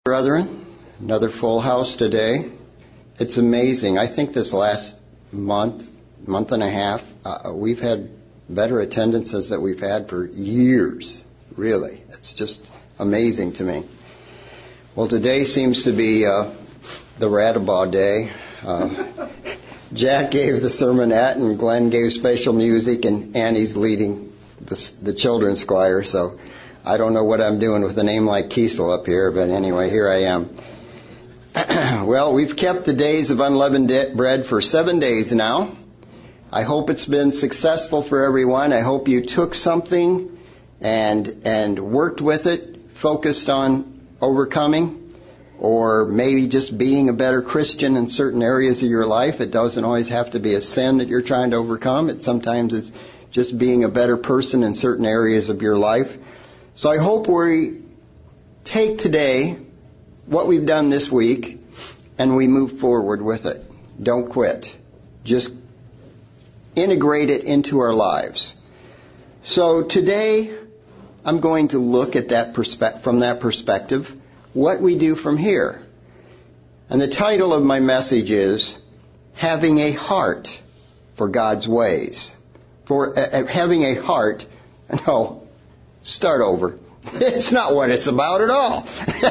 Brethren, another full house today. It's amazing. I think this last month and a half, we've had better attendances that we've had for years. Really. It's just amazing to me. Well, today seems to be the Radabaugh day. Jack gave the sermonette and Glenn gave special music and Annie's leading the children's choir, so I don't know what I'm doing with a name like Kiesel up here, but anyway, here I am. Well, we've kept the days of unleavened bread for 7 days now. I hope it's been successful for everyone. I hope you took something and worked with it, focused on overcoming, or maybe just being a better Christian in certain areas of your life. It doesn't always have to be a sin that you're trying to overcome. Sometimes it's just being a better person in certain areas of your life. So I hope we take today what we've done this week and we move forward with it. Don't quit. Just integrate it into our lives. So today I'm going to look at that from that perspective, what we do from here. And the title of my message is Having a Heart for God's Ways. For having a heart, no, start over. It's not what it's about at all.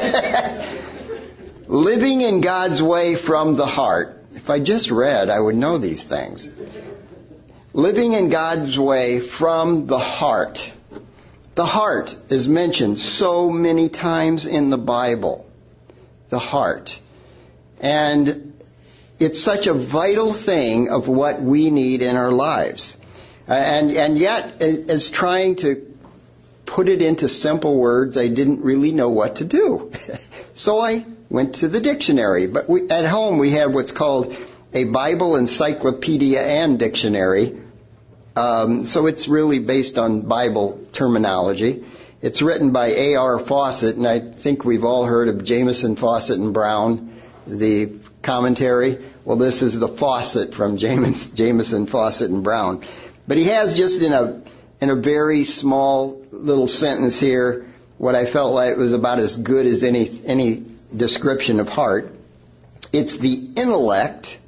Living in God's way from the heart. If I just read, I would know these things. Living in God's way from the heart. The heart is mentioned so many times in the Bible. The heart. And it's such a vital thing of what we need in our lives. And yet, as trying to put it into simple words, I didn't really know what to do. So I went to the dictionary. But at home we have what's called a Bible encyclopedia and dictionary. So it's really based on Bible terminology. It's written by A.R. Fawcett, and I think we've all heard of Jamieson, Fawcett, and Brown, the commentary. Well, this is the Fawcett from Jamieson, Fawcett, and Brown. But he has just in a very small little sentence here what I felt like was about as good as any description of heart. It's the intellect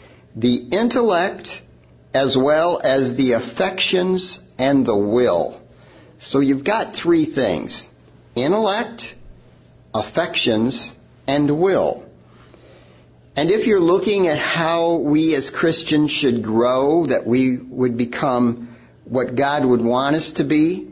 as well as the affections and the will. So you've got three things: intellect, affections, and will. And if you're looking at how we as Christians should grow, that we would become what God would want us to be,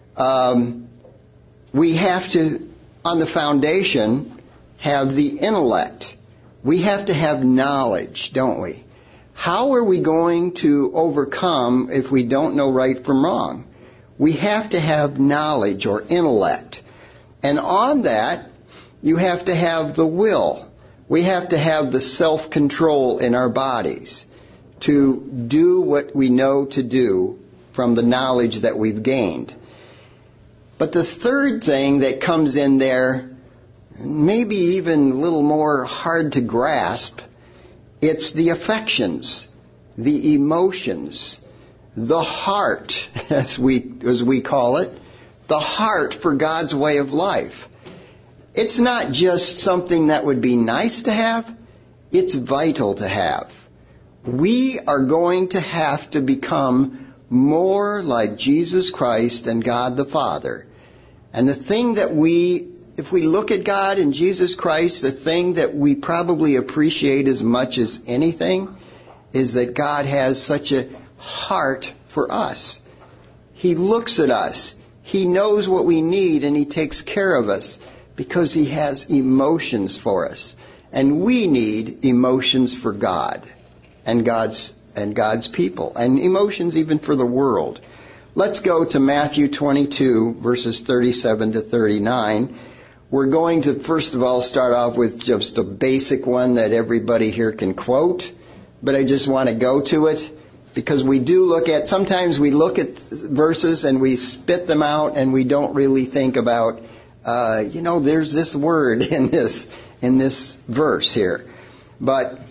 we have to, on the foundation, have the intellect. We have to have knowledge, don't we? How are we going to overcome if we don't know right from wrong? We have to have knowledge or intellect. And on that, you have to have the will. We have to have the self-control in our bodies to do what we know to do from the knowledge that we've gained. But the third thing that comes in there, maybe even a little more hard to grasp, it's the affections, the emotions, the heart, as we call it, the heart for God's way of life. It's not just something that would be nice to have, it's vital to have. We are going to have to become more like Jesus Christ and God the Father. And the thing that if we look at God and Jesus Christ, the thing that we probably appreciate as much as anything is that God has such a heart for us. He looks at us. He knows what we need and He takes care of us because He has emotions for us. And we need emotions for God and God's people, and emotions even for the world. Let's go to Matthew 22, verses 37 to 39. We're going to, first of all, start off with just a basic one that everybody here can quote, but I just want to go to it because sometimes we look at verses and we spit them out and we don't really think about, there's this word in this verse here. But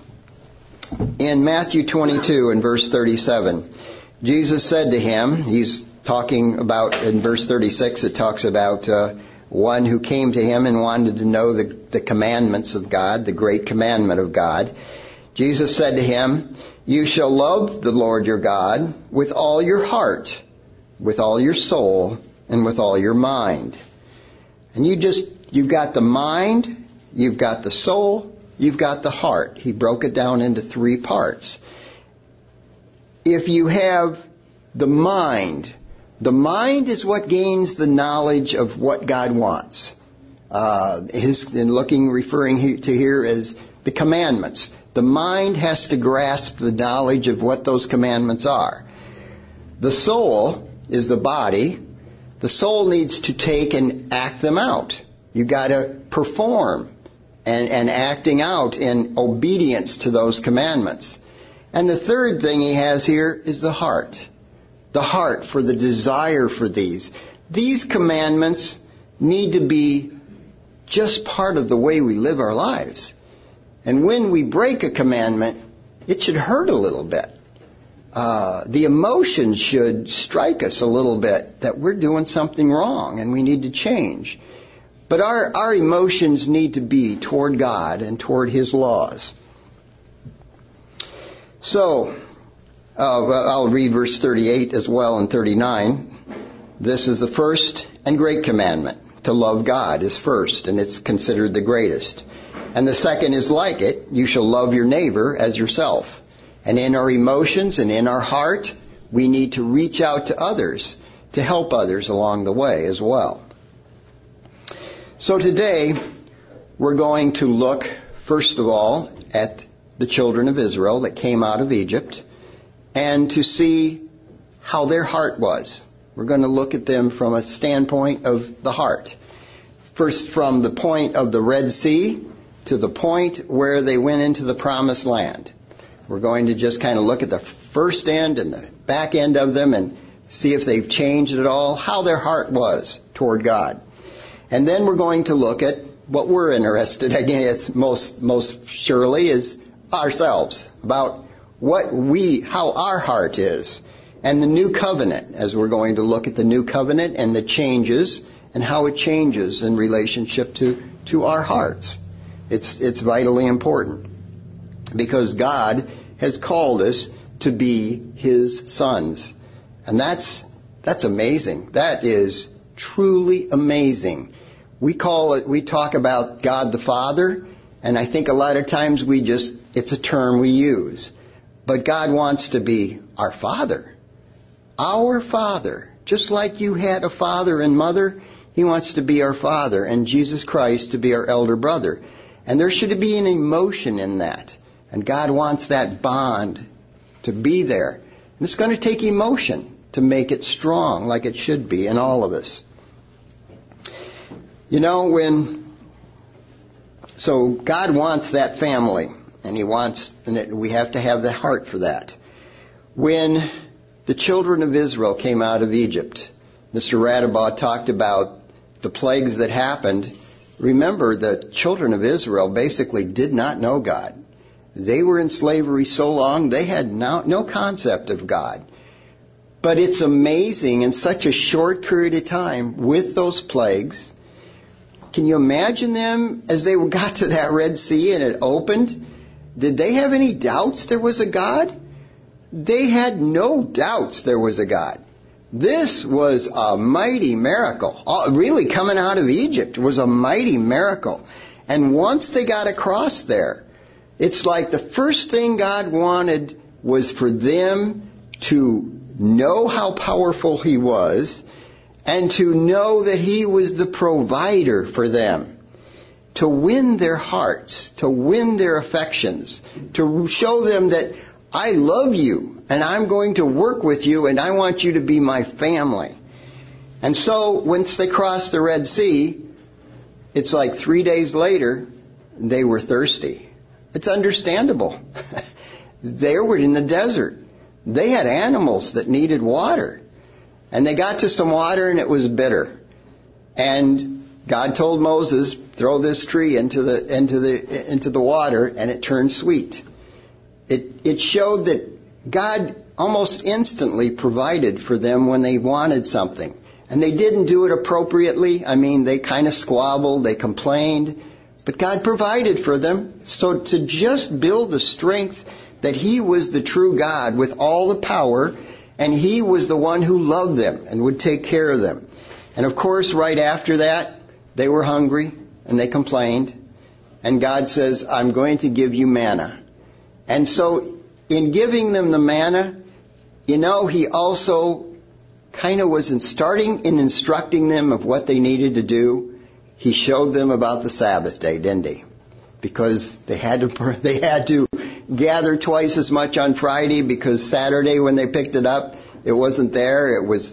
in Matthew 22 and verse 37, Jesus said to him, he's talking about, in verse 36, it talks about one who came to him and wanted to know the commandments of God, the great commandment of God. Jesus said to him, "You shall love the Lord your God with all your heart, with all your soul, and with all your mind." And you've got the mind, you've got the soul, you've got the heart. He broke it down into 3 parts. If you have the mind is what gains the knowledge of what God wants. Referring to here as the commandments. The mind has to grasp the knowledge of what those commandments are. The soul is the body. The soul needs to take and act them out. You've got to perform and acting out in obedience to those commandments. And the third thing he has here is the heart. The heart for the desire for these. These commandments need to be just part of the way we live our lives. And when we break a commandment, it should hurt a little bit. The emotions should strike us a little bit that we're doing something wrong and we need to change. But our emotions need to be toward God and toward His laws. So, I'll read verse 38 as well and 39. This is the first and great commandment. To love God is first, and it's considered the greatest. And the second is like it. You shall love your neighbor as yourself. And in our emotions and in our heart, we need to reach out to others to help others along the way as well. So today, we're going to look, first of all, at the children of Israel that came out of Egypt and to see how their heart was. We're going to look at them from a standpoint of the heart. First, from the point of the Red Sea to the point where they went into the Promised Land. We're going to just kind of look at the first end and the back end of them and see if they've changed at all, how their heart was toward God. And then we're going to look at what we're interested in, it's most surely, is ourselves, about how our heart is. And the new covenant, as we're going to look at the new covenant and the changes and how it changes in relationship to our hearts. It's vitally important because God has called us to be His sons. And that's amazing. That is truly amazing. We talk about God the Father, and I think a lot of times it's a term we use. But God wants to be our Father. Our Father. Just like you had a father and mother, He wants to be our Father, and Jesus Christ to be our elder brother. And there should be an emotion in that. And God wants that bond to be there. And it's going to take emotion to make it strong like it should be in all of us. So God wants that family, and we have to have the heart for that. When the children of Israel came out of Egypt, Mr. Radabaugh talked about the plagues that happened. Remember, the children of Israel basically did not know God. They were in slavery so long, they had no concept of God. But it's amazing in such a short period of time with those plagues. Can you imagine them as they got to that Red Sea and it opened? Did they have any doubts there was a God? They had no doubts there was a God. This was a mighty miracle. Really, coming out of Egypt was a mighty miracle. And once they got across there, it's like the first thing God wanted was for them to know how powerful He was and to know that He was the provider for them. To win their hearts, to win their affections, to show them that I love you and I'm going to work with you and I want you to be my family. And so once they crossed the Red Sea, it's like 3 days later, they were thirsty. It's understandable. They were in the desert. They had animals that needed water. And they got to some water and it was bitter. And God told Moses, throw this tree into the water and it turned sweet. It showed that God almost instantly provided for them when they wanted something. And they didn't do it appropriately. I mean, they kind of squabbled, they complained. But God provided for them. So to just build the strength that He was the true God with all the power, and He was the one who loved them and would take care of them. And of course, right after that, they were hungry and they complained. And God says, I'm going to give you manna. And so in giving them the manna, He also kind of was instructing them of what they needed to do. He showed them about the Sabbath day, didn't He? Because they had to gather twice as much on Friday, because Saturday when they picked it up, it wasn't there. It was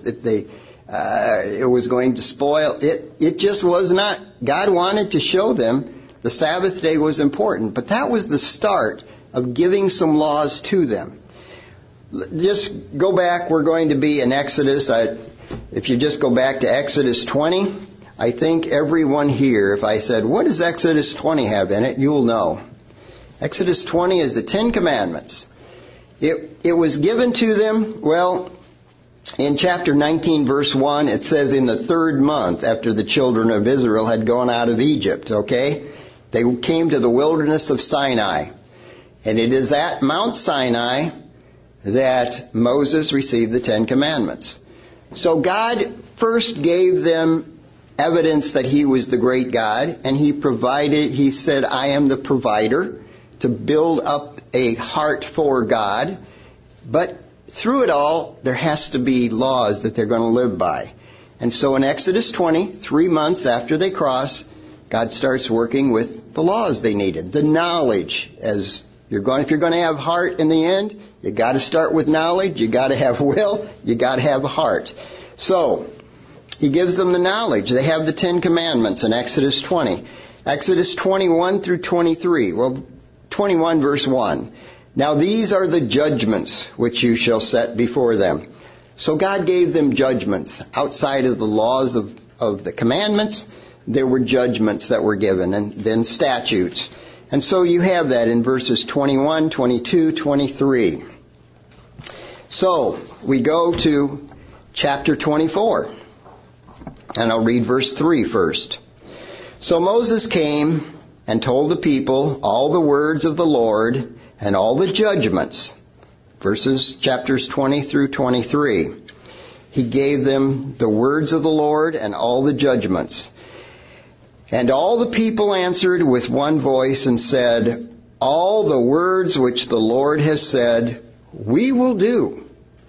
going to spoil. It just was not. God wanted to show them the Sabbath day was important, but that was the start of giving some laws to them. Just go back. We're going to be in Exodus. If you just go back to Exodus 20, I think everyone here, if I said, what does Exodus 20 have in it, you'll know. Exodus 20 is the Ten Commandments. It was given to them, in chapter 19, verse 1, it says in the 3rd month after the children of Israel had gone out of Egypt, okay? They came to the wilderness of Sinai. And it is at Mount Sinai that Moses received the Ten Commandments. So God first gave them evidence that He was the great God, and He said, I am the provider, to build up a heart for God. But through it all, there has to be laws that they're going to live by. And so in Exodus 20, 3 months after they cross, God starts working with the laws they needed. The knowledge, if you're going to have heart in the end, you got to start with knowledge, you got to have will, you got to have a heart. So, He gives them the knowledge. They have the Ten Commandments in Exodus 20. Exodus 21 through 23. 21 verse 1. Now these are the judgments which you shall set before them. So God gave them judgments. Outside of the laws of the commandments, there were judgments that were given, and then statutes. And so you have that in verses 21, 22, 23. So we go to chapter 24. And I'll read verse 3 first. So Moses came and told the people all the words of the Lord and all the judgments. Chapters 20 through 23. He gave them the words of the Lord and all the judgments. And all the people answered with one voice and said, all the words which the Lord has said, we will do.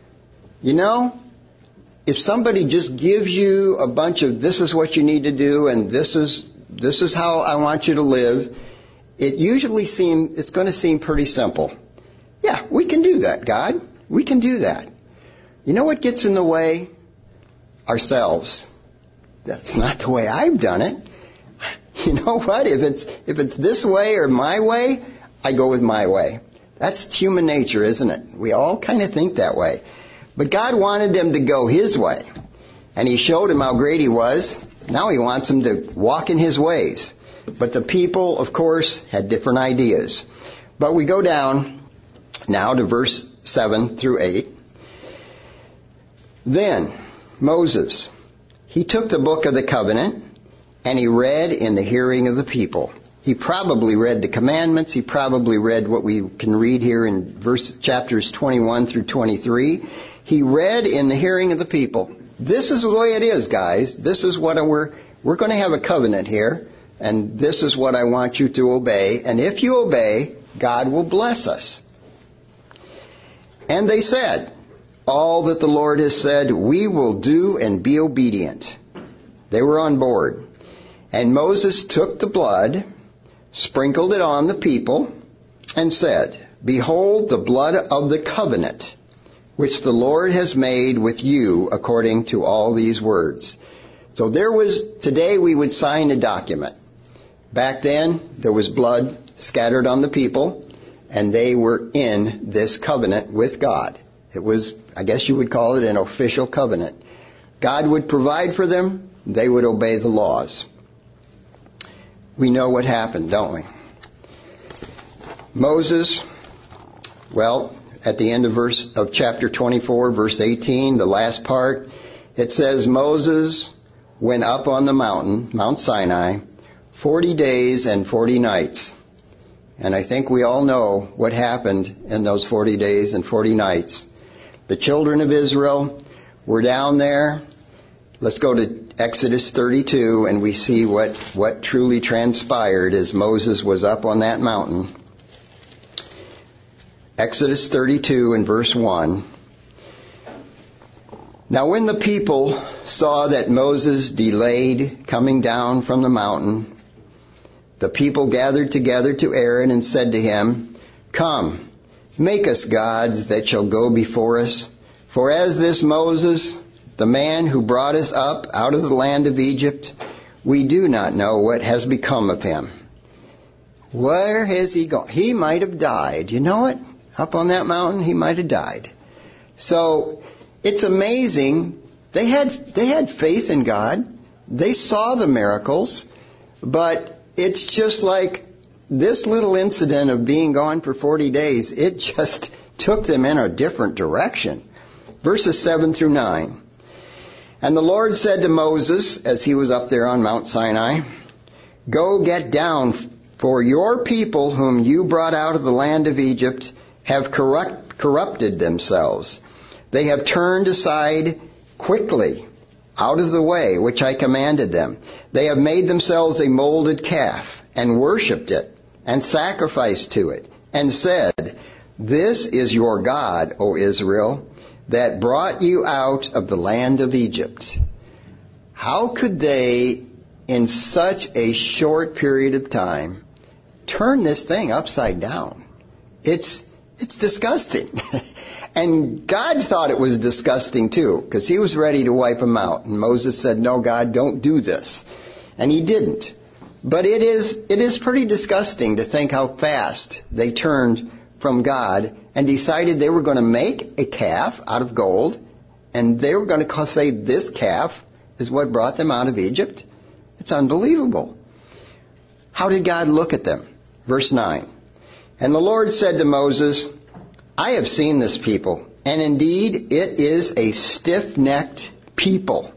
If somebody just gives you a bunch of this is what you need to do and this is how I want you to live, it's going to seem pretty simple. Yeah, we can do that, God. We can do that. You know what gets in the way? Ourselves. That's not the way I've done it. You know what? If it's this way or my way, I go with my way. That's human nature, isn't it? We all kind of think that way. But God wanted them to go His way. And He showed them how great He was. Now He wants them to walk in His ways. But the people, of course, had different ideas. But we go down now to verse 7 through 8. Then Moses, he took the book of the covenant and he read in the hearing of the people. He probably read the commandments. He probably read what we can read here in chapters 21 through 23. He read in the hearing of the people. This is the way it is, guys. This is what we're going to have a covenant here, and this is what I want you to obey. And if you obey, God will bless us. And they said, all that the Lord has said, we will do and be obedient. They were on board. And Moses took the blood, sprinkled it on the people, and said, behold the blood of the covenant, which the Lord has made with you according to all these words. So today we would sign a document. Back then, there was blood scattered on the people, and they were in this covenant with God. It was, I guess you would call it, an official covenant. God would provide for them. They would obey the laws. We know what happened, don't we? Moses, at the end of chapter 24, verse 18, the last part, it says Moses went up on the mountain, Mount Sinai, 40 days and 40 nights. And I think we all know what happened in those 40 days and 40 nights. The children of Israel were down there. Let's go to Exodus 32 and we see what truly transpired as Moses was up on that mountain. Exodus 32 and verse 1. Now when the people saw that Moses delayed coming down from the mountain, the people gathered together to Aaron and said to him, Come, make us gods that shall go before us. For as this Moses, the man who brought us up out of the land of Egypt, we do not know what has become of him. Where has he gone? He might have died. You know it? Up on that mountain, he might have died. So it's amazing. They had faith in God. They saw the miracles, but it's just like this little incident of being gone for 40 days, it just took them in a different direction. Verses 7 through 9. And the Lord said to Moses, as he was up there on Mount Sinai, Go get down, for your people whom you brought out of the land of Egypt have corrupted themselves. They have turned aside quickly out of the way which I commanded them. They have made themselves a molded calf and worshipped it and sacrificed to it and said, This is your God, O Israel, that brought you out of the land of Egypt. How could they, in such a short period of time, turn this thing upside down? It's disgusting. And God thought it was disgusting too, because he was ready to wipe them out. And Moses said, No, God, don't do this. And he didn't. But it is pretty disgusting to think how fast they turned from God and decided they were going to make a calf out of gold, and they were going to say this calf is what brought them out of Egypt. It's unbelievable. How did God look at them? Verse 9. And the Lord said to Moses, I have seen this people, and indeed it is a stiff-necked people.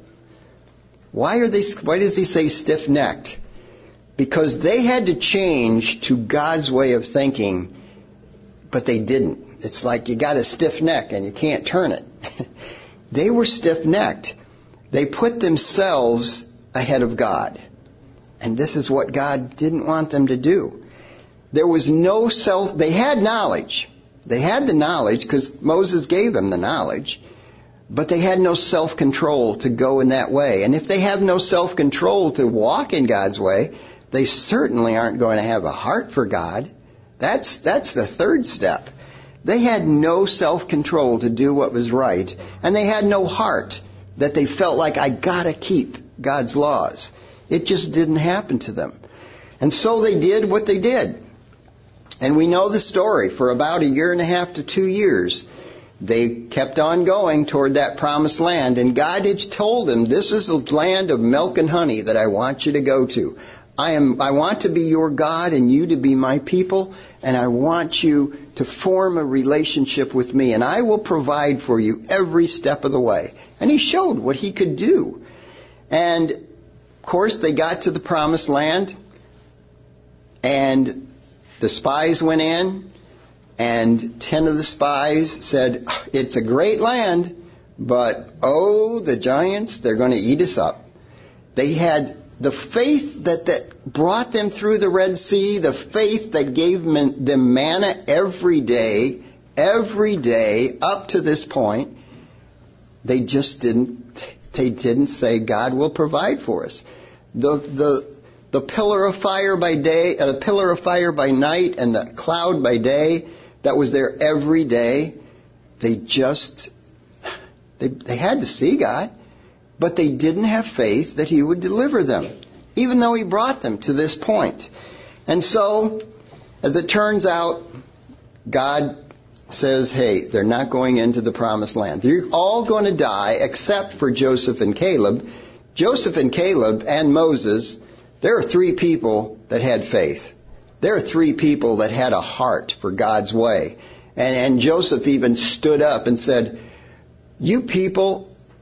Why does he say stiff-necked? Because they had to change to God's way of thinking, but they didn't. It's like you got a stiff neck and you can't turn it. They were stiff-necked. They put themselves ahead of God. And this is what God didn't want them to do. There was no they had knowledge. They had the knowledge because Moses gave them the knowledge, but they had no self-control to go in that way. And if they have no self-control to walk in God's way, they certainly aren't going to have a heart for God. That's the third step. They had no self-control to do what was right, and they had no heart that they felt like, I gotta keep God's laws. It just didn't happen to them. And so they did what they did. And we know the story. For about 1.5 to 2 years, they kept on going toward that promised land. And God had told them, this is the land of milk and honey that I want you to go to. I want to be your God and you to be my people. And I want you to form a relationship with me. And I will provide for you every step of the way. And he showed what he could do. And, of course, they got to the promised land. And the spies went in, and 10 of the spies said, it's a great land, but, the giants, they're going to eat us up. They had the faith that brought them through the Red Sea, the faith that gave them manna every day, up to this point. They just didn't say, God will provide for us. The pillar of fire by day, the pillar of fire by night, and the cloud by day that was there every day. They had to see God, but they didn't have faith that he would deliver them, even though he brought them to this point. And so, as it turns out, God says, hey, they're not going into the promised land. They're all going to die except for Joseph and Caleb. Joseph and Caleb and Moses, there are 3 people that had faith. There are 3 people that had a heart for God's way. And Joseph even stood up and said, you people,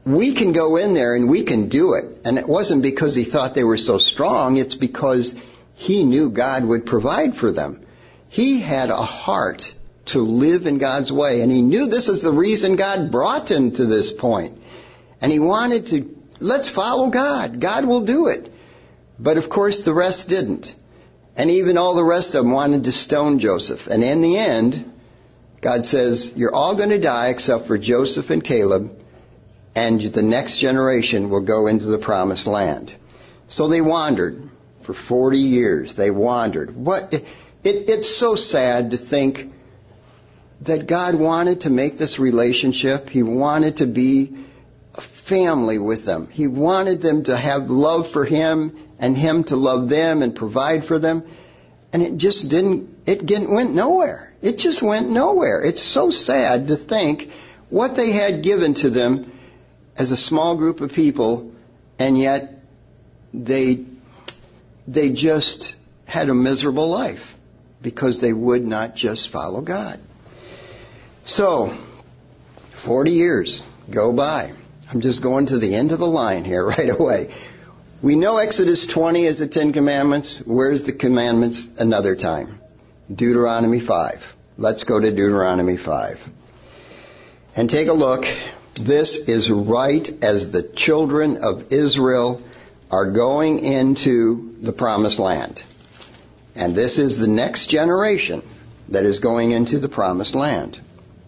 we can go in there and we can do it. And it wasn't because he thought they were so strong. It's because he knew God would provide for them. He had a heart to live in God's way. And he knew this is the reason God brought him to this point. And he wanted to, let's follow God. God will do it. But of course the rest didn't. And even all the rest of them wanted to stone Joseph. And in the end, God says, you're all going to die except for Joseph and Caleb. And the next generation will go into the promised land. So they wandered for 40 years. They wandered. It's so sad to think that God wanted to make this relationship. He wanted to be a family with them. He wanted them to have love for Him and Him to love them and provide for them. And it went nowhere. It just went nowhere. It's so sad to think what they had given to them as a small group of people, and yet they just had a miserable life because they would not just follow God. So, 40 years go by. I'm just going to the end of the line here right away. We know Exodus 20 is the Ten Commandments. Where's the commandments another time? Deuteronomy 5. Let's go to Deuteronomy 5. And take a look. This is right as the children of Israel are going into the promised land. And this is the next generation that is going into the promised land.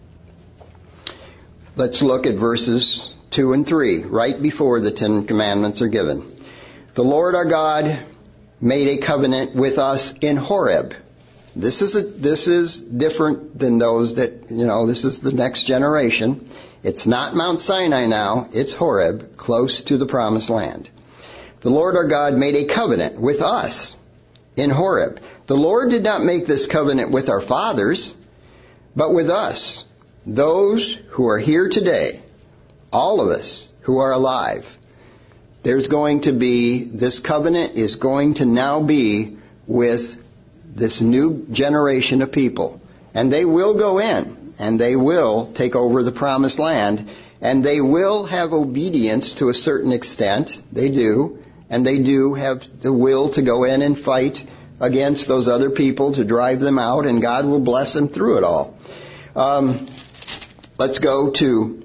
Let's look at verses 2 and 3, right before the Ten Commandments are given. The Lord our God made a covenant with us in Horeb. This is different than those that, this is the next generation. It's not Mount Sinai now, it's Horeb, close to the promised land. The Lord our God made a covenant with us in Horeb. The Lord did not make this covenant with our fathers, but with us, those who are here today, all of us who are alive. This covenant is going to now be with this new generation of people. And they will go in, and they will take over the promised land, and they will have obedience to a certain extent. They do. And they do have the will to go in and fight against those other people to drive them out, and God will bless them through it all. Let's go to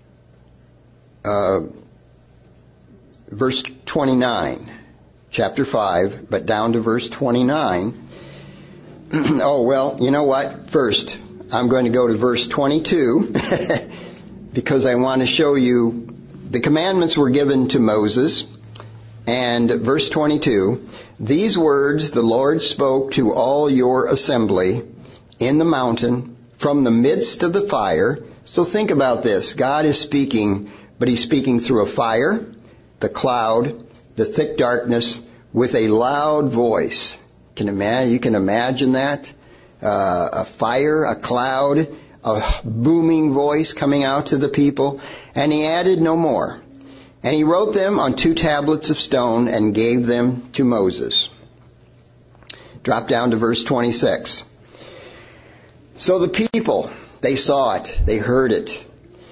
verse 29, chapter 5, but down to verse 29. Oh, well, you know what? First, I'm going to go to verse 22 because I want to show you the commandments were given to Moses. And verse 22, these words the Lord spoke to all your assembly in the mountain from the midst of the fire. So think about this. God is speaking, but He's speaking through a fire, the cloud, the thick darkness, with a loud voice. You can imagine that? A fire, a cloud, a booming voice coming out to the people. And He added no more. And He wrote them on 2 tablets of stone and gave them to Moses. Drop down to verse 26. So the people, they saw it, they heard it.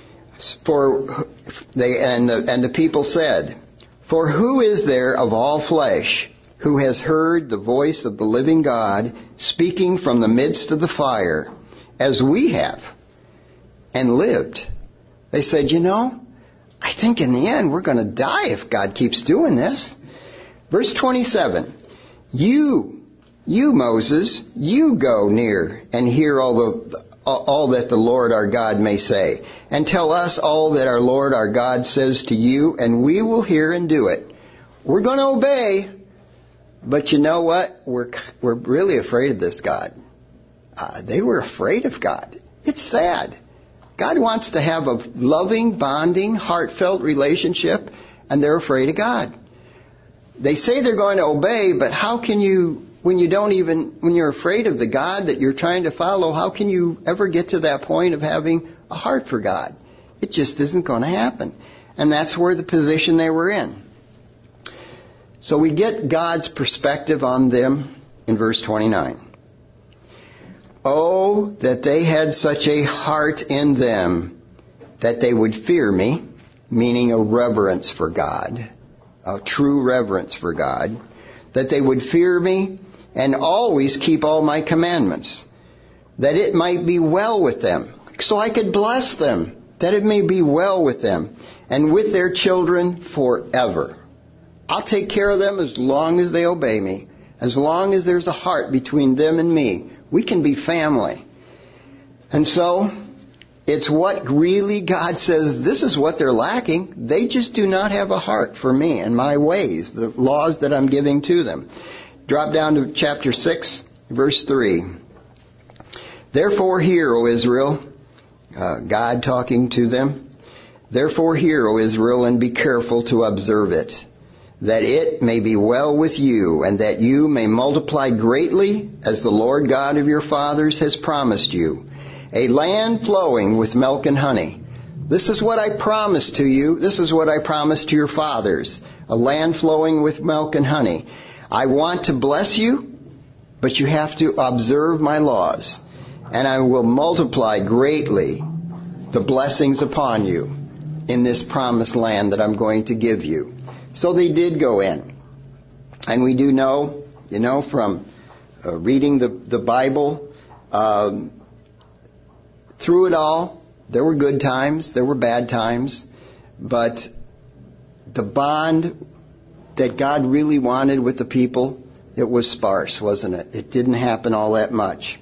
And the people said, for who is there of all flesh who has heard the voice of the living God speaking from the midst of the fire, as we have, and lived? They said, I think in the end we're going to die if God keeps doing this. Verse 27, you Moses, you go near and hear all that the Lord our God may say, and tell us all that our Lord our God says to you, and we will hear and do it. We're going to obey, but you know what? We're really afraid of this God. They were afraid of God. It's sad. God wants to have a loving, bonding, heartfelt relationship, and they're afraid of God. They say they're going to obey, but how can you, when you're afraid of the God that you're trying to follow, how can you ever get to that point of having a heart for God? It just isn't going to happen. And that's where the position they were in. So we get God's perspective on them in verse 29. Oh, that they had such a heart in them that they would fear me, meaning a reverence for God, a true reverence for God, that they would fear me and always keep all my commandments, that it might be well with them, so I could bless them, that it may be well with them, and with their children forever. I'll take care of them as long as they obey me, as long as there's a heart between them and me. We can be family. And so, it's what really God says, this is what they're lacking. They just do not have a heart for me and my ways, the laws that I'm giving to them. Drop down to chapter 6, verse 3. Therefore hear, O Israel, God talking to them, therefore hear, O Israel, and be careful to observe it, that it may be well with you, and that you may multiply greatly, as the Lord God of your fathers has promised you, a land flowing with milk and honey. This is what I promised to you. This is what I promised to your fathers, a land flowing with milk and honey. I want to bless you, but you have to observe my laws, and I will multiply greatly the blessings upon you in this promised land that I'm going to give you. So they did go in. And we do know, from reading the Bible, through it all, there were good times, there were bad times, but the bond that God really wanted with the people, it was sparse, wasn't it? It didn't happen all that much.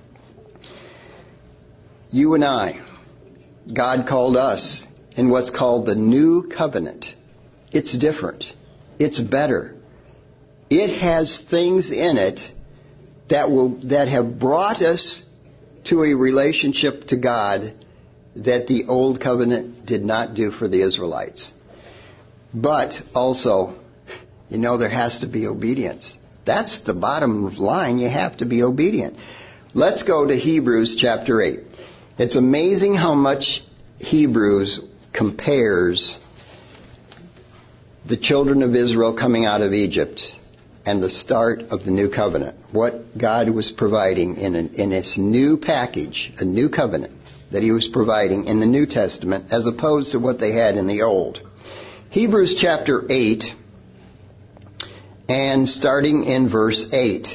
You and I, God called us in what's called the New Covenant. It's different. It's better. It has things in it that have brought us to a relationship to God that the Old Covenant did not do for the Israelites. But also, there has to be obedience. That's the bottom line. You have to be obedient. Let's go to Hebrews chapter 8. It's amazing how much Hebrews compares the children of Israel coming out of Egypt and the start of the new covenant. What God was providing in its new package, a new covenant that he was providing in the New Testament as opposed to what they had in the Old. Hebrews chapter 8 and starting in verse 8.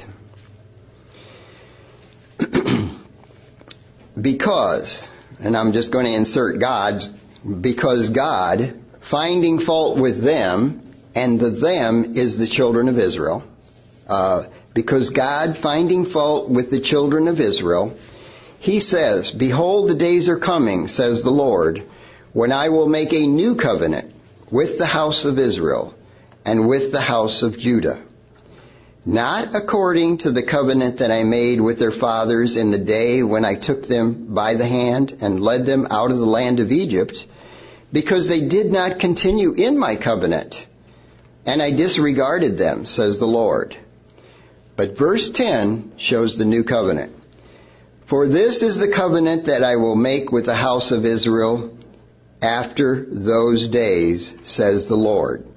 Because, and I'm just going to insert because God, finding fault with them, and the them is the children of Israel, because God, finding fault with the children of Israel, he says, behold, the days are coming, says the Lord, when I will make a new covenant with the house of Israel and with the house of Judah. Not according to the covenant that I made with their fathers in the day when I took them by the hand and led them out of the land of Egypt, because they did not continue in my covenant, and I disregarded them, says the Lord. But verse 10 shows the new covenant. For this is the covenant that I will make with the house of Israel after those days, says the Lord.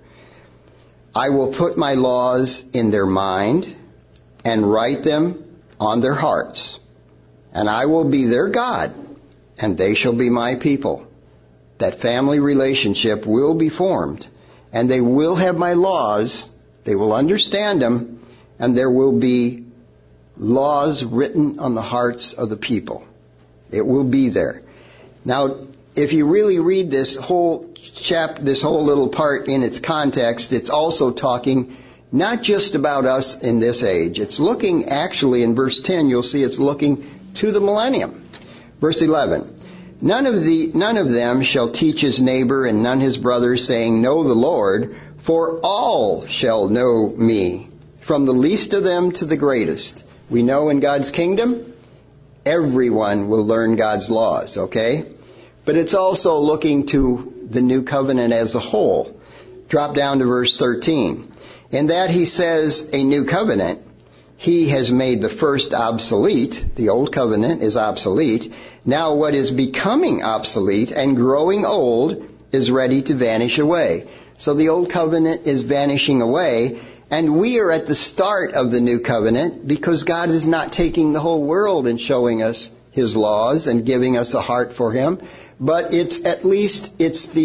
I will put my laws in their mind and write them on their hearts. And I will be their God, and they shall be my people. That family relationship will be formed, and they will have my laws, they will understand them, and there will be laws written on the hearts of the people. It will be there. Now, if you really read this whole chapter, this whole little part in its context, it's also talking not just about us in this age. It's looking, actually, in verse 10, you'll see it's looking to the millennium. Verse 11, None of them shall teach his neighbor and none his brother, saying, Know the Lord, for all shall know me, from the least of them to the greatest. We know in God's kingdom, everyone will learn God's laws, okay? But it's also looking to the new covenant as a whole. Drop down to verse 13. In that he says a new covenant, he has made the first obsolete. The old covenant is obsolete. Now what is becoming obsolete and growing old is ready to vanish away. So the old covenant is vanishing away, and we are at the start of the new covenant because God is not taking the whole world and showing us his laws and giving us a heart for him. But it's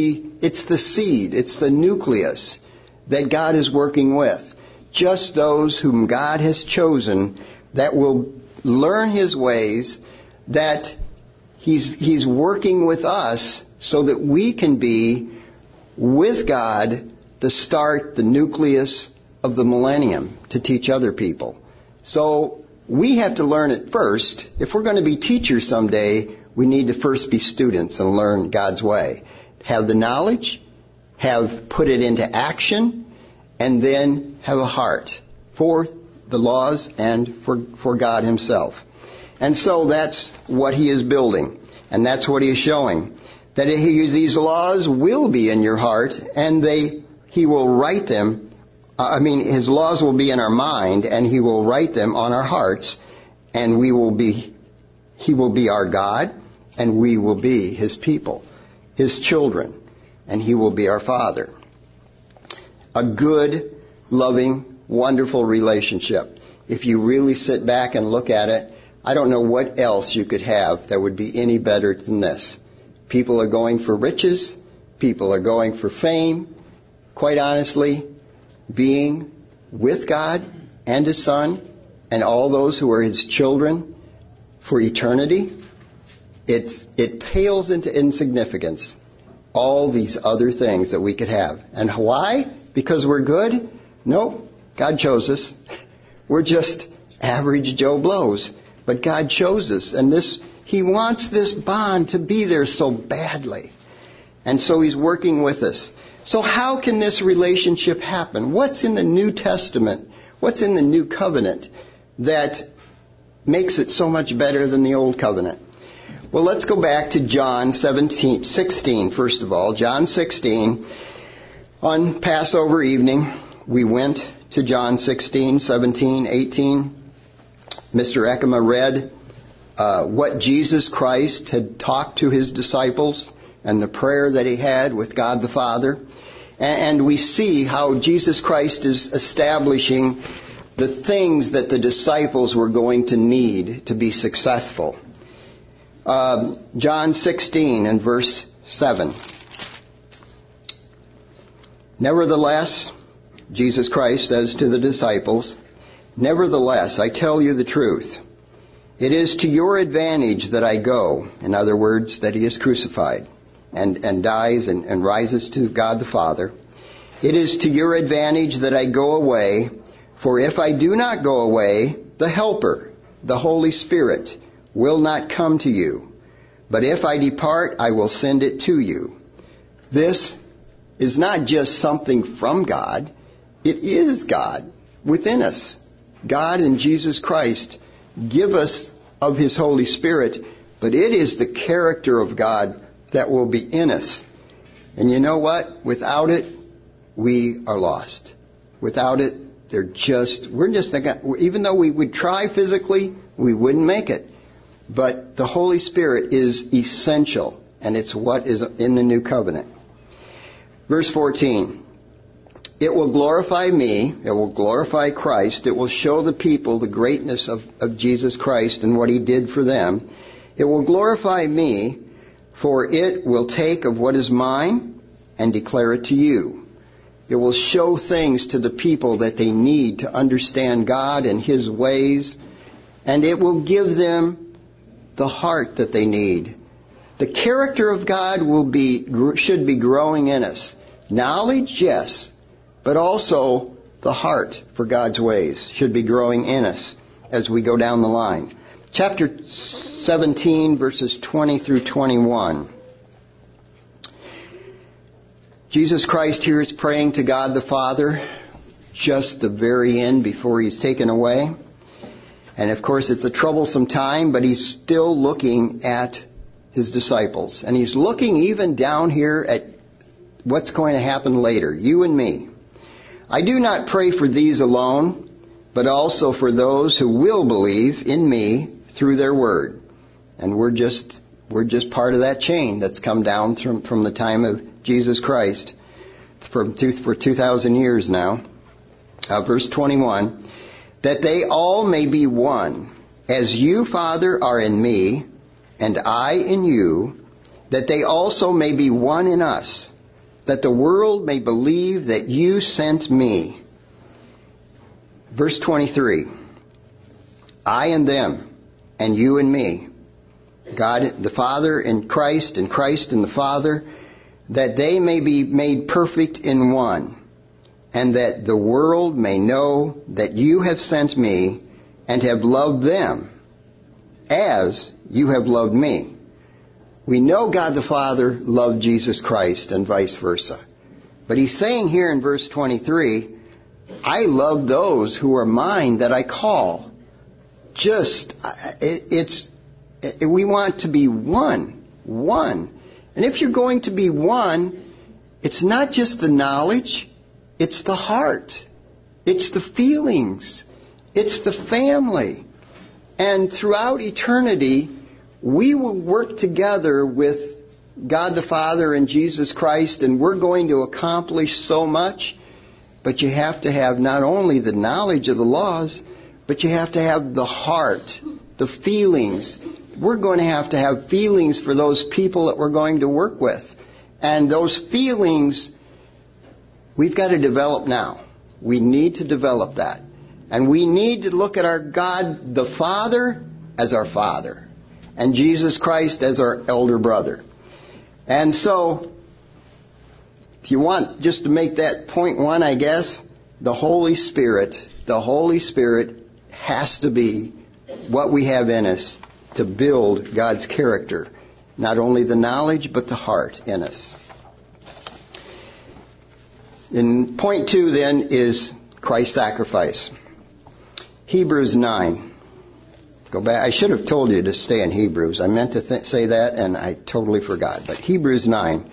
It's the seed. It's the nucleus that God is working with. Just those whom God has chosen that will learn His ways, that He's working with us so that we can be with God the start, the nucleus of the millennium to teach other people. So we have to learn it first. If we're going to be teachers someday, we need to first be students and learn God's way. Have the knowledge, put it into action, and then have a heart for the laws and for God Himself. And so that's what He is building, and that's what He is showing. That these laws will be in your heart, and He will write them. His laws will be in our mind, and He will write them on our hearts, and He will be our God, and we will be His people, His children, and He will be our Father. A good, loving, wonderful relationship. If you really sit back and look at it, I don't know what else you could have that would be any better than this. People are going for riches. People are going for fame. Quite honestly, being with God and His Son and all those who are His children for eternity, it pales into insignificance. All these other things that we could have. And why? Because we're good? No, God chose us. We're just average Joe Blows. But God chose us. And He wants this bond to be there so badly. And so He's working with us. So how can this relationship happen? What's in the New Testament? What's in the New Covenant that makes it so much better than the Old Covenant? Well, let's go back to John 16, first of all. John 16. On Passover evening, we went to John 16, 17, 18. Mr. Ekema read what Jesus Christ had talked to His disciples and the prayer that He had with God the Father. And we see how Jesus Christ is establishing the things that the disciples were going to need to be successful. John 16 and verse 7. Nevertheless, Jesus Christ says to the disciples, nevertheless, I tell you the truth. It is to your advantage that I go. In other words, that He is crucified and dies and rises to God the Father. It is to your advantage that I go away, for if I do not go away, the Helper, the Holy Spirit, will not come to you. But if I depart, I will send it to you. This is not just something from God. It is God within us. God and Jesus Christ give us of His Holy Spirit, but it is the character of God that will be in us. And you know what? Without it, we are lost. Without it, even though we would try physically, we wouldn't make it. But the Holy Spirit is essential, and it's what is in the New Covenant. Verse 14. It will glorify me, it will glorify Christ, it will show the people the greatness of Jesus Christ and what He did for them. It will glorify me, for it will take of what is mine and declare it to you. It will show things to the people that they need to understand God and His ways, and it will give them the heart that they need. The character of God should be growing in us. Knowledge, yes, but also the heart for God's ways should be growing in us as we go down the line. Chapter 17, verses 20 through 21. Jesus Christ here is praying to God the Father just the very end before He's taken away. And of course it's a troublesome time, but He's still looking at His disciples. And He's looking even down here at what's going to happen later, you and me. I do not pray for these alone, but also for those who will believe in me through their word. And we're just part of that chain that's come down from the time of Jesus Christ for 2,000 years now. Verse 21, that they all may be one, as you, Father, are in me, and I in you, that they also may be one in us, that the world may believe that you sent me. Verse 23, I and them, and you and me, God the Father and Christ in the Father, that they may be made perfect in one, and that the world may know that you have sent me and have loved them as you have loved me. We know God the Father loved Jesus Christ and vice versa. But he's saying here in verse 23, I love those who are mine that I call. We want to be one. And if you're going to be one, it's not just the knowledge, it's the heart. It's the feelings. It's the family. And throughout eternity, we will work together with God the Father and Jesus Christ, and we're going to accomplish so much. But you have to have not only the knowledge of the laws, but you have to have the heart, the feelings. We're going to have feelings for those people that we're going to work with. And those feelings, we've got to develop now. We need to develop that. And we need to look at our God the Father as our Father, and Jesus Christ as our elder brother. And so, if you want just to make that point one, I guess, the Holy Spirit has to be what we have in us to build God's character. Not only the knowledge, but the heart in us. And point two then is Christ's sacrifice. Hebrews 9. Go back. I should have told you to stay in Hebrews. I meant to say that and I totally forgot. But Hebrews 9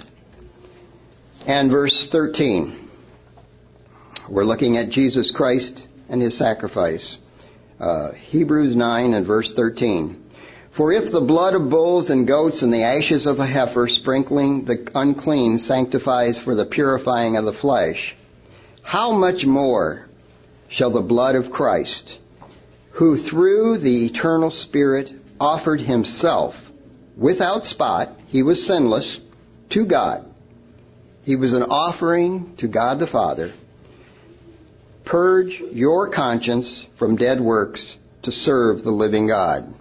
and verse 13. We're looking at Jesus Christ and his sacrifice. Hebrews 9 and verse 13. For if the blood of bulls and goats and the ashes of a heifer sprinkling the unclean sanctifies for the purifying of the flesh, how much more shall the blood of Christ, who through the eternal Spirit offered himself without spot, he was sinless, to God. He was an offering to God the Father. Purge your conscience from dead works to serve the living God.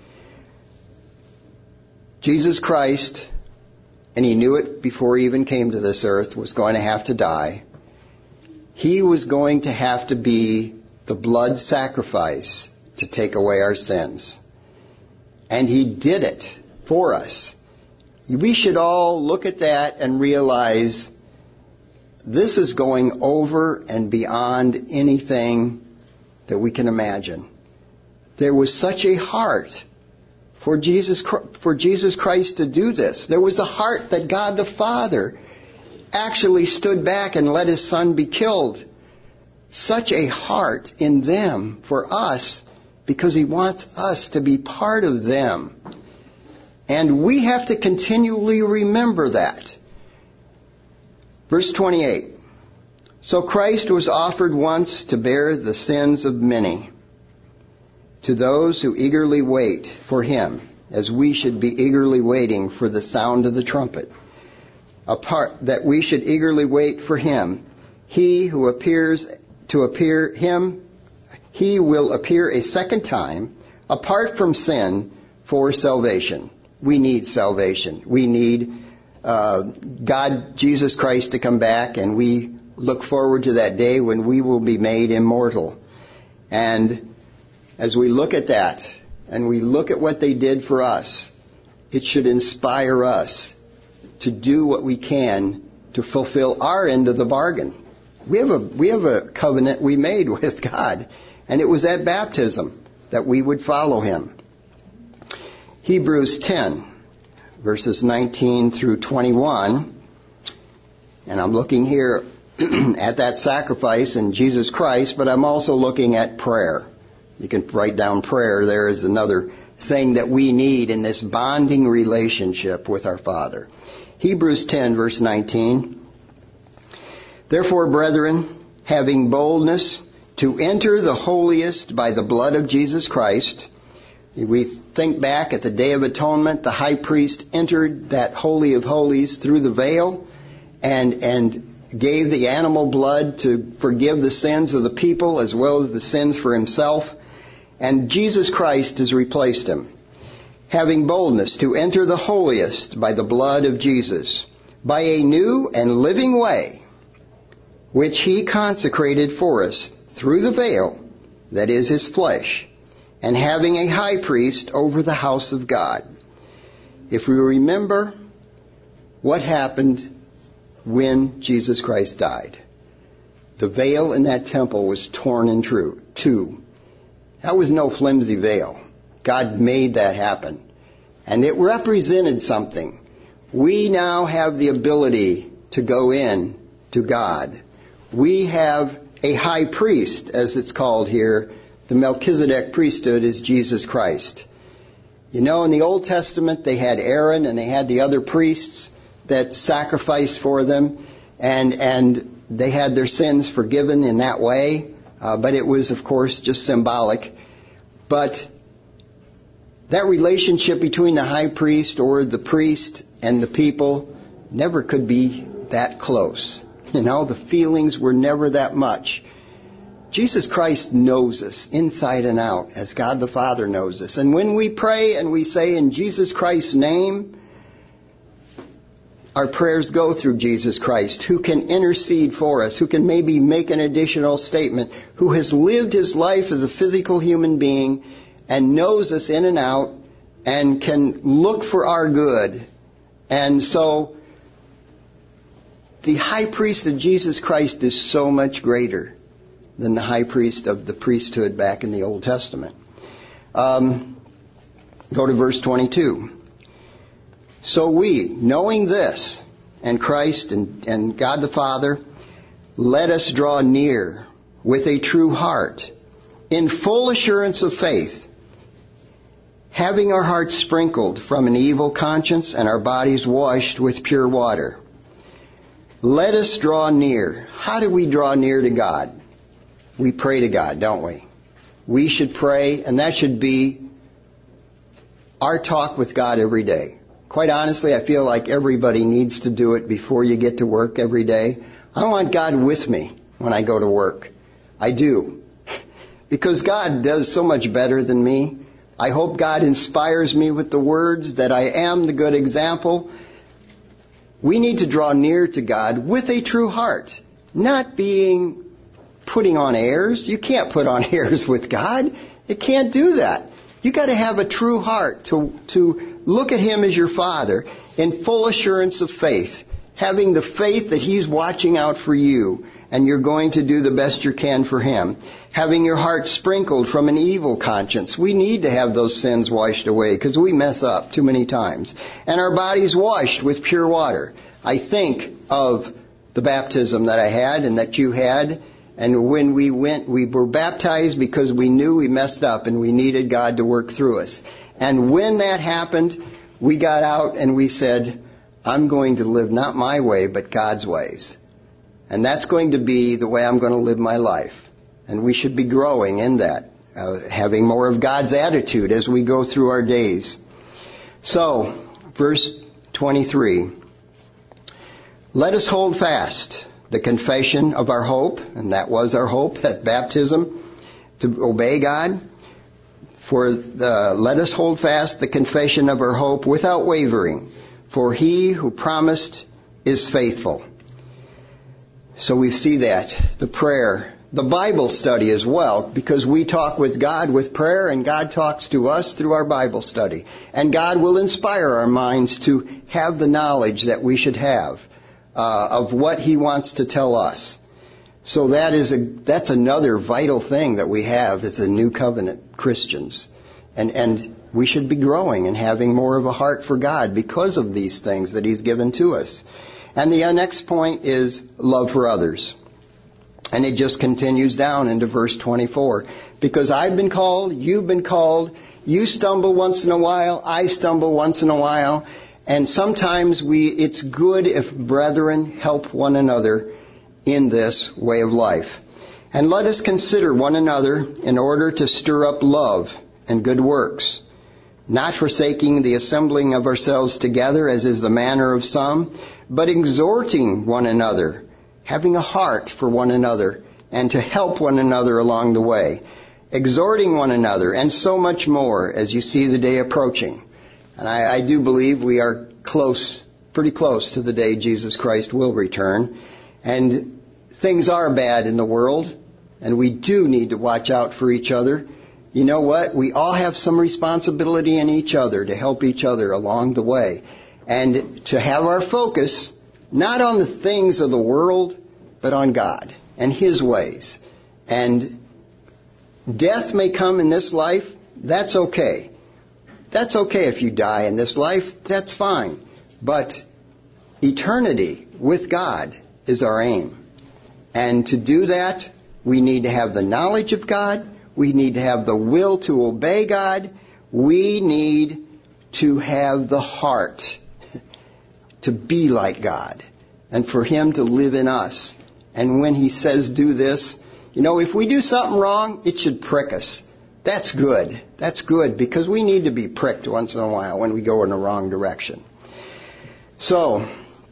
Jesus Christ, and he knew it before he even came to this earth, was going to have to die. He was going to have to be the blood sacrifice to take away our sins. And he did it for us. We should all look at that and realize this is going over and beyond anything that we can imagine. There was such a heart for Jesus Christ to do this. There was a heart that God the Father actually stood back and let his Son be killed. Such a heart in them for us, because he wants us to be part of them. And we have to continually remember that. Verse 28. So Christ was offered once to bear the sins of many, to those who eagerly wait for him, as we should be eagerly waiting for the sound of the trumpet. That we should eagerly wait for him. He will appear a second time, apart from sin, for salvation. We need salvation. We need God, Jesus Christ, to come back, and we look forward to that day when we will be made immortal. And as we look at that, and we look at what they did for us, it should inspire us to do what we can to fulfill our end of the bargain. We have a covenant we made with God, and it was at baptism that we would follow him. Hebrews 10, verses 19 through 21, and I'm looking here at that sacrifice in Jesus Christ, but I'm also looking at prayer. You can write down prayer. There is another thing that we need in this bonding relationship with our Father. Hebrews 10, verse 19. Therefore, brethren, having boldness to enter the holiest by the blood of Jesus Christ. We think back at the Day of Atonement, the high priest entered that Holy of Holies through the veil, and gave the animal blood to forgive the sins of the people as well as the sins for himself. And Jesus Christ has replaced him, having boldness to enter the holiest by the blood of Jesus, by a new and living way, which he consecrated for us through the veil, that is his flesh, and having a high priest over the house of God. If we remember what happened when Jesus Christ died, the veil in that temple was torn in two. That was no flimsy veil. God made that happen. And it represented something. We now have the ability to go in to God. We have a high priest, as it's called here. The Melchizedek priesthood is Jesus Christ. You know, in the Old Testament, they had Aaron and they had the other priests that sacrificed for them, and they had their sins forgiven in that way. But it was, of course, just symbolic. But that relationship between the high priest or the priest and the people never could be that close. You know, the feelings were never that much. Jesus Christ knows us inside and out, as God the Father knows us. And when we pray and we say in Jesus Christ's name, our prayers go through Jesus Christ, who can intercede for us, who can maybe make an additional statement, who has lived his life as a physical human being and knows us in and out and can look for our good. And so the high priest of Jesus Christ is so much greater than the high priest of the priesthood back in the Old Testament. Go to verse 22. So we, knowing this, and Christ and God the Father, let us draw near with a true heart, in full assurance of faith, having our hearts sprinkled from an evil conscience and our bodies washed with pure water. Let us draw near. How do we draw near to God? We pray to God, don't we? We should pray, and that should be our talk with God every day. Quite honestly, I feel like everybody needs to do it before you get to work every day. I want God with me when I go to work. I do. Because God does so much better than me. I hope God inspires me with the words that I am the good example. We need to draw near to God with a true heart, not putting on airs. You can't put on airs with God. You can't do that. You got to have a true heart to look at him as your Father in full assurance of faith, having the faith that he's watching out for you and you're going to do the best you can for him. Having your heart sprinkled from an evil conscience. We need to have those sins washed away because we mess up too many times. And our bodies washed with pure water. I think of the baptism that I had and that you had. And when we were baptized because we knew we messed up and we needed God to work through us. And when that happened, we got out and we said, I'm going to live not my way, but God's ways. And that's going to be the way I'm going to live my life. And we should be growing in that, having more of God's attitude as we go through our days. So, verse 23. Let us hold fast the confession of our hope, and that was our hope at baptism, to obey God. Let us hold fast the confession of our hope without wavering, for he who promised is faithful. So we see that, the prayer, the Bible study as well, because we talk with God with prayer, and God talks to us through our Bible study. And God will inspire our minds to have the knowledge that we should have of what he wants to tell us. So that's another vital thing that we have as a new covenant Christians. And we should be growing and having more of a heart for God because of these things that he's given to us. And the next point is love for others. And it just continues down into verse 24. Because I've been called, you've been called, you stumble once in a while, I stumble once in a while. And sometimes it's good if brethren help one another in this way of life. And let us consider one another in order to stir up love and good works, not forsaking the assembling of ourselves together, as is the manner of some, but exhorting one another, having a heart for one another, and to help one another along the way, exhorting one another, and so much more as you see the day approaching. And I do believe we are pretty close to the day Jesus Christ will return. And things are bad in the world, and we do need to watch out for each other. You know what? We all have some responsibility in each other to help each other along the way. And to have our focus not on the things of the world, but on God and His ways. And death may come in this life. That's okay. That's okay if you die in this life. That's fine. But eternity with God is our aim. And to do that, we need to have the knowledge of God. We need to have the will to obey God. We need to have the heart to be like God and for Him to live in us. And when He says do this, if we do something wrong, it should prick us. That's good. That's good because we need to be pricked once in a while when we go in the wrong direction. So,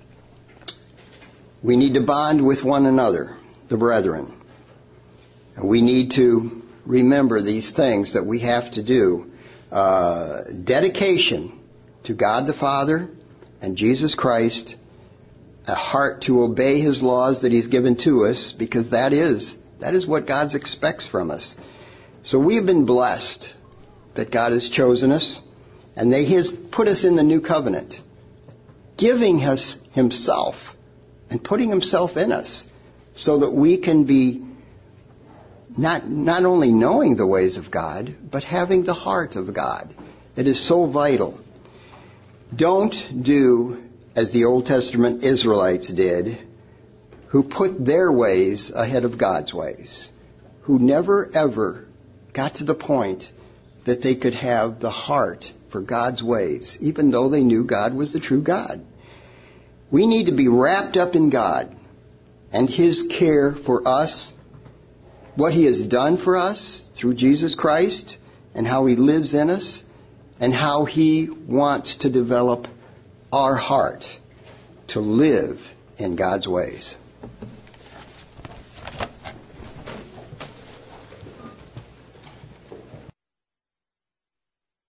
we need to bond with one another, the brethren. And we need to remember these things that we have to do. Dedication to God the Father and Jesus Christ, a heart to obey His laws that He's given to us, because that is what God expects from us. So we have been blessed that God has chosen us, and that He has put us in the new covenant, giving us Himself and putting Himself in us so that we can be not only knowing the ways of God, but having the heart of God. It is so vital. Don't do as the Old Testament Israelites did, who put their ways ahead of God's ways, who never ever got to the point that they could have the heart for God's ways, even though they knew God was the true God. We need to be wrapped up in God and His care for us, what He has done for us through Jesus Christ, and how He lives in us, and how He wants to develop our heart to live in God's ways.